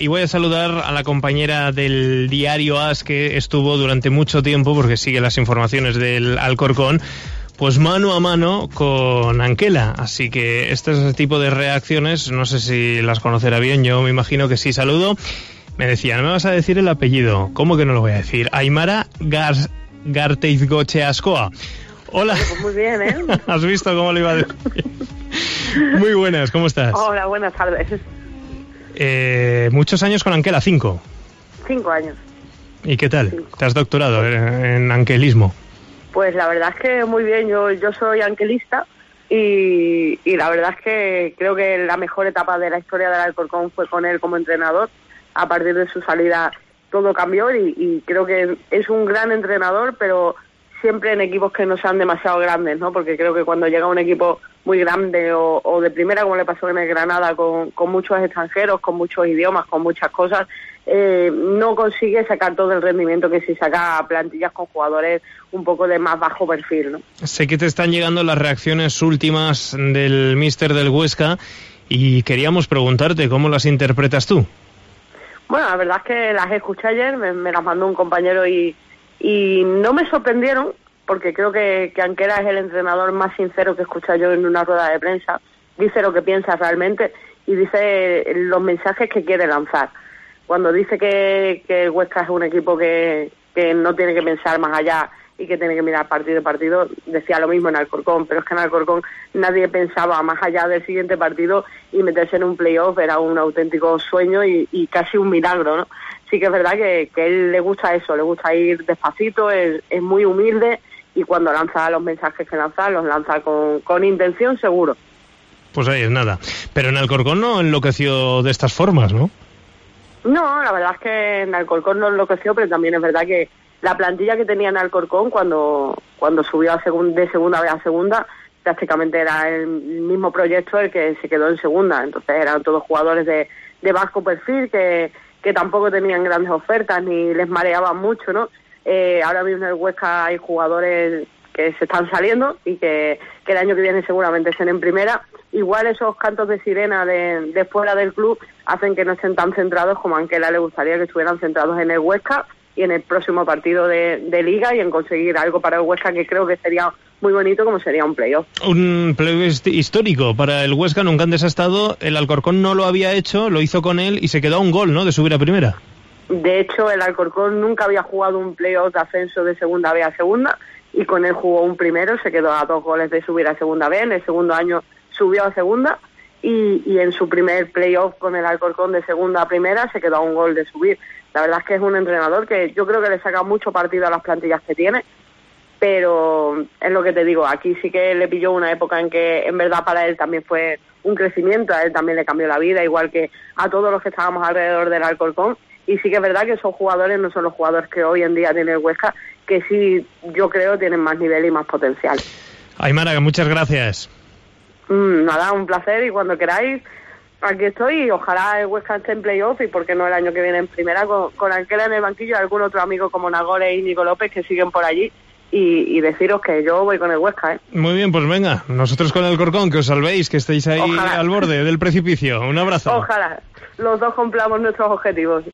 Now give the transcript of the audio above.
Y voy a saludar a la compañera del diario AS que estuvo durante mucho tiempo, porque sigue las informaciones del Alcorcón, pues mano a mano con Anquela. Así que este tipo de reacciones, no sé si las conocerá bien, yo me imagino que sí. Saludo. Me decía, no me vas a decir el apellido. ¿Cómo que no lo voy a decir? Aimara Garteizgocheascoa. Hola. Pues muy bien, ¿eh? ¿Has visto cómo lo iba a decir? Muy buenas, ¿cómo estás? Hola, buenas tardes. Muchos años con Anquela, 5. 5 años. ¿Y qué tal? 5. ¿Te has doctorado en anquelismo? Pues la verdad es que muy bien, yo soy anquelista y la verdad es que creo que la mejor etapa de la historia del Alcorcón fue con él como entrenador. A partir de su salida todo cambió y creo que es un gran entrenador, pero siempre en equipos que no sean demasiado grandes, ¿no? Porque creo que cuando llega un equipo muy grande o de primera, como le pasó en el Granada, con muchos extranjeros, con muchos idiomas, con muchas cosas, no consigue sacar todo el rendimiento que si saca plantillas con jugadores un poco de más bajo perfil, ¿no? Sé que te están llegando las reacciones últimas del míster del Huesca y queríamos preguntarte cómo las interpretas tú. Bueno, la verdad es que las escuché ayer, me las mandó un compañero y no me sorprendieron, porque creo que Anquela es el entrenador más sincero que he escuchado yo en una rueda de prensa. Dice lo que piensa realmente y dice los mensajes que quiere lanzar. Cuando dice que el Huesca es un equipo que no tiene que pensar más allá y que tiene que mirar partido a partido, decía lo mismo en Alcorcón, pero es que en Alcorcón nadie pensaba más allá del siguiente partido y meterse en un playoff era un auténtico sueño y casi un milagro, ¿no? Sí que es verdad que a él le gusta eso, le gusta ir despacito, es muy humilde y cuando lanza los mensajes que lanza, los lanza con intención seguro. Pues ahí es nada. Pero en Alcorcón no enloqueció de estas formas, ¿no? No, la verdad es que en Alcorcón no enloqueció, pero también es verdad que la plantilla que tenía en Alcorcón cuando subió de segunda vez a segunda, prácticamente era el mismo proyecto el que se quedó en segunda. Entonces eran todos jugadores de bajo perfil que tampoco tenían grandes ofertas ni les mareaban mucho, ¿no? Ahora mismo en el Huesca hay jugadores que se están saliendo y que el año que viene seguramente estén en primera. Igual esos cantos de sirena de fuera del club hacen que no estén tan centrados como a Anquela le gustaría que estuvieran centrados en el Huesca y en el próximo partido de Liga y en conseguir algo para el Huesca que creo que sería muy bonito, como sería un playoff. Un playoff histórico para el Huesca, nunca antes ha estado. El Alcorcón no lo había hecho, lo hizo con él y se quedó a un gol, ¿no?, de subir a primera. De hecho, el Alcorcón nunca había jugado un playoff de ascenso de segunda B a segunda y con él jugó un primero, se quedó a 2 goles de subir a segunda B. En el segundo año subió a segunda y en su primer playoff con el Alcorcón de segunda a primera se quedó a 1 gol de subir. La verdad es que es un entrenador que yo creo que le saca mucho partido a las plantillas que tiene, pero es lo que te digo, aquí sí que le pilló una época en que en verdad para él también fue un crecimiento, a él también le cambió la vida, igual que a todos los que estábamos alrededor del Alcorcón, y sí que es verdad que esos jugadores no son los jugadores que hoy en día tiene el Huesca, que sí yo creo tienen más nivel y más potencial. Aimara, muchas gracias. Nada, un placer y cuando queráis aquí estoy y ojalá el Huesca esté en playoff y por qué no el año que viene en primera con Anquela en el banquillo y algún otro amigo como Nagore y Nico López que siguen por allí y deciros que yo voy con el Huesca, ¿eh? Muy bien, pues venga, nosotros con el Alcorcón, que os salvéis, que estéis ahí ojalá al borde del precipicio. Un abrazo. Ojalá, los dos cumplamos nuestros objetivos.